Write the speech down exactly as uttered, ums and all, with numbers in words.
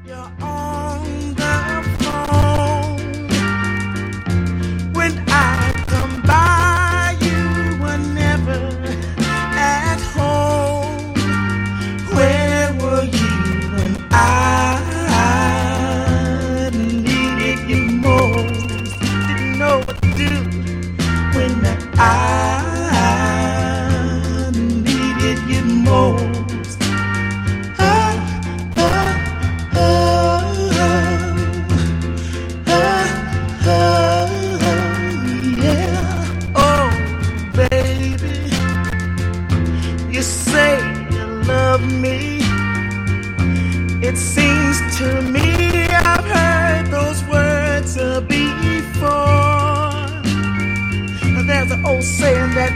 You're on the phone when I come by. You were never at home. Where were you when I needed you most? Didn't know what to do when I needed you most. Me. It seems to me I've heard those words uh, before. There's an old saying that